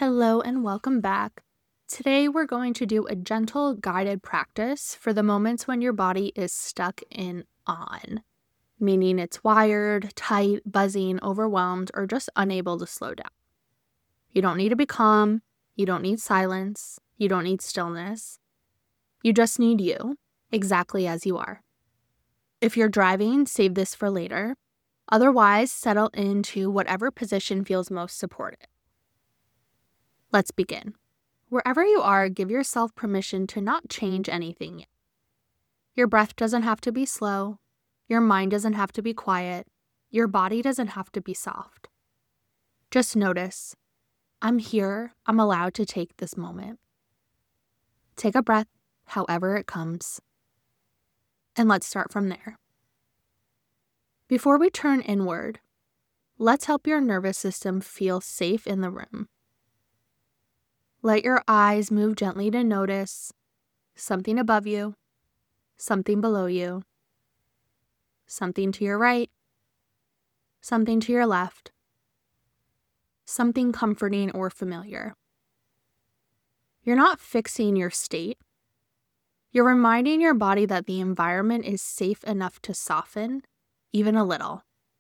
Hello and welcome back. Today we're going to do a gentle guided practice for the moments when your body is stuck in on, meaning it's wired, tight, buzzing, overwhelmed, or just unable to slow down. You don't need to be calm, you don't need silence, you don't need stillness. You just need you, exactly as you are. If you're driving, save this for later. Otherwise, settle into whatever position feels most supportive. Let's begin. Wherever you are, give yourself permission to not change anything yet. Your breath doesn't have to be slow. Your mind doesn't have to be quiet. Your body doesn't have to be soft. Just notice, I'm here. I'm allowed to take this moment. Take a breath, however it comes. And let's start from there. Before we turn inward, let's help your nervous system feel safe in the room. Let your eyes move gently to notice something above you, something below you, something to your right, something to your left, something comforting or familiar. You're not fixing your state. You're reminding your body that the environment is safe enough to soften, even a little.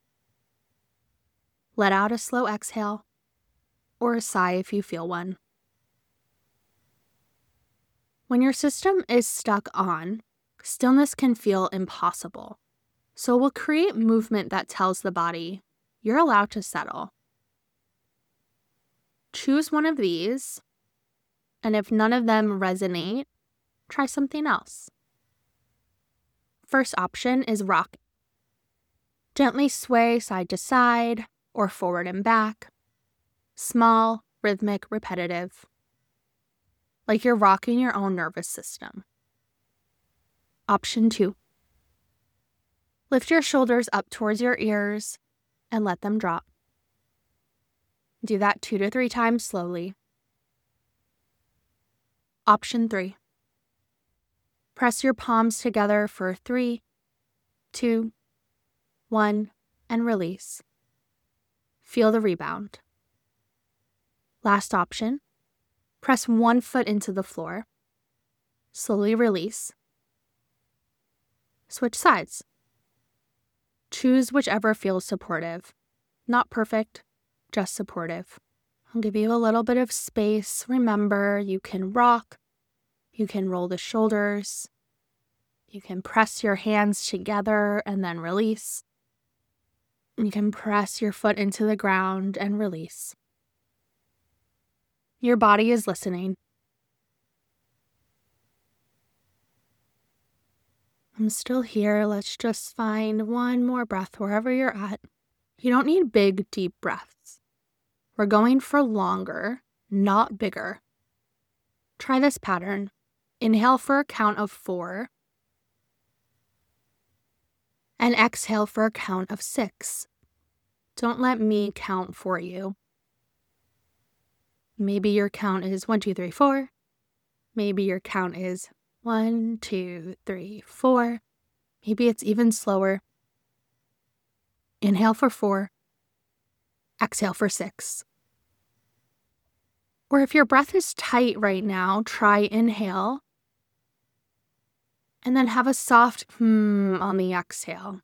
Let out a slow exhale or a sigh if you feel one. When your system is stuck on, stillness can feel impossible. So we'll create movement that tells the body, you're allowed to settle. Choose one of these, and if none of them resonate, try something else. First option is rock. Gently sway side to side or forward and back. Small, rhythmic, repetitive. Like you're rocking your own nervous system. Option 2. Lift your shoulders up towards your ears and let them drop. Do that 2 to 3 times slowly. Option 3. Press your palms together for 3, 2, 1, and release. Feel the rebound. Last option. Press one foot into the floor. Slowly release. Switch sides. Choose whichever feels supportive. Not perfect, just supportive. I'll give you a little bit of space. Remember, you can rock. You can roll the shoulders. You can press your hands together and then release. You can press your foot into the ground and release. Your body is listening. I'm still here. Let's just find one more breath wherever you're at. You don't need big, deep breaths. We're going for longer, not bigger. Try this pattern. Inhale for a count of 4. And exhale for a count of 6. Don't let me count for you. Maybe your count is 1, 2, 3, 4. Maybe your count is 1, 2, 3, 4. Maybe it's even slower. Inhale for 4. Exhale for 6. Or if your breath is tight right now, try inhale. And then have a soft on the exhale.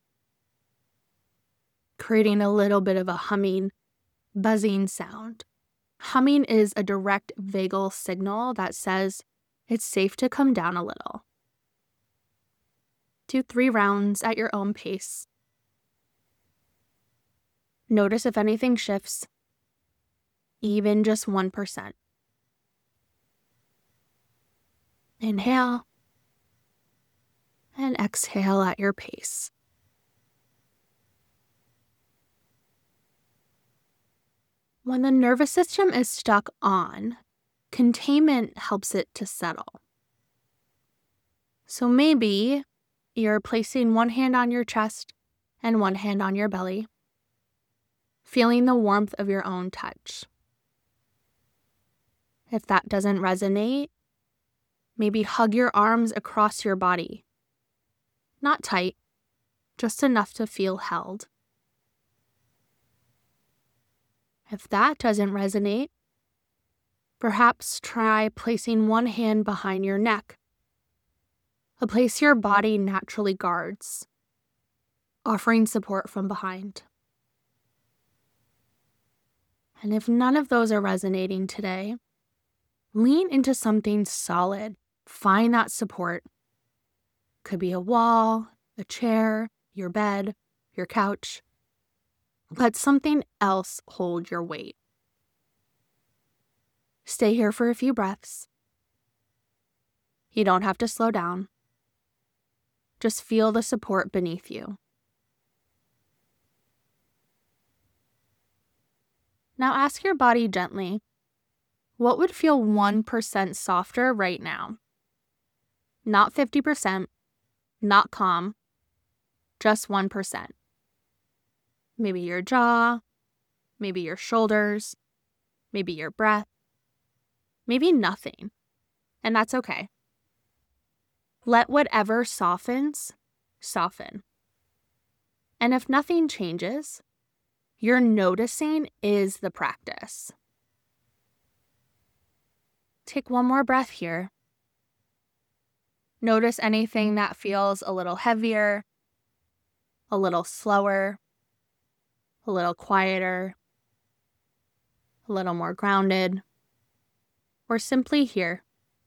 Creating a little bit of a humming, buzzing sound. Humming is a direct vagal signal that says it's safe to come down a little. Do 3 rounds at your own pace. Notice if anything shifts, even just 1%. Inhale and exhale at your pace. When the nervous system is stuck on, containment helps it to settle. So maybe you're placing one hand on your chest and one hand on your belly, feeling the warmth of your own touch. If that doesn't resonate, maybe hug your arms across your body. Not tight, just enough to feel held. If that doesn't resonate, Perhaps try placing one hand behind your neck, a place your body naturally guards, offering support from behind. And if none of those are resonating today, lean into something solid. Find that support. Could be a wall, a chair, your bed, your couch. Let something else hold your weight. Stay here for a few breaths. You don't have to slow down. Just feel the support beneath you. Now ask your body gently, what would feel 1% softer right now? Not 50%, not calm, just 1%. Maybe your jaw, maybe your shoulders, maybe your breath, maybe nothing. And that's okay. Let whatever softens, soften. And if nothing changes, your noticing is the practice. Take one more breath here. Notice anything that feels a little heavier, a little slower, a little quieter, a little more grounded, or simply here.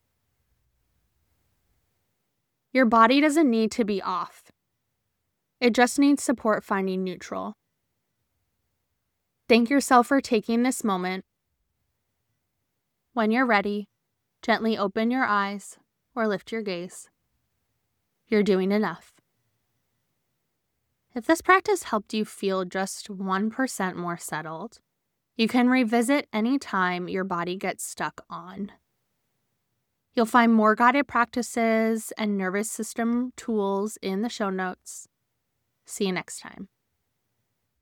Your body doesn't need to be off. It just needs support finding neutral. Thank yourself for taking this moment. When you're ready, gently open your eyes or lift your gaze. You're doing enough. If this practice helped you feel just 1% more settled, you can revisit any time your body gets stuck on. You'll find more guided practices and nervous system tools in the show notes. See you next time.